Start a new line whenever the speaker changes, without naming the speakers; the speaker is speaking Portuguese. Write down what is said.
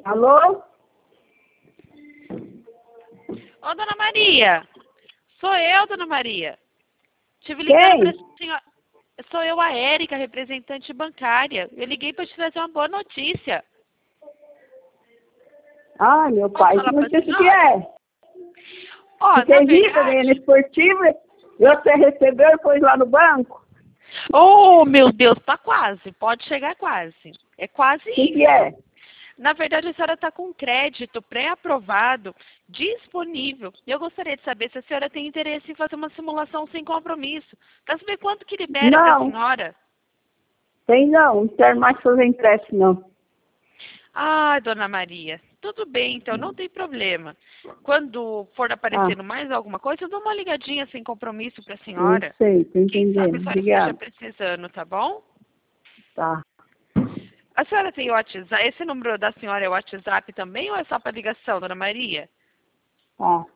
Alô?
Ô, dona Maria, sou eu, dona Maria. Tive
Quem?
ligando pra senhora. Sou eu, a Érica, representante bancária. Eu liguei para te trazer uma boa notícia.
Ai, meu
Posso
pai,
falar
que
pra
notícia que
senhora?
é?
Ó,
Fiquei
na
rica ganhando
verdade...
esportiva. Você recebeu e pôs lá no banco?
Oh, meu Deus, tá quase. Pode chegar quase. É quase
O que
isso.
é?
Na verdade, a senhora está com crédito pré-aprovado disponível. E eu gostaria de saber se a senhora tem interesse em fazer uma simulação sem compromisso. Para saber quanto que libera para a
Não,
senhora.
tem não quero mais fazer empréstimo, não.
Ah, dona Maria, tudo bem, então não tem problema. Quando for
Ah,
aparecendo mais alguma coisa, eu dou uma ligadinha sem compromisso para a
eu
senhora.
sei, tô
Quem sabe a
entendendo.
senhora esteja
Obrigada.
precisando, tá bom?
Tá.
A senhora tem o WhatsApp? Esse número da senhora é o WhatsApp também ou é só para ligação, dona Maria?
Tá.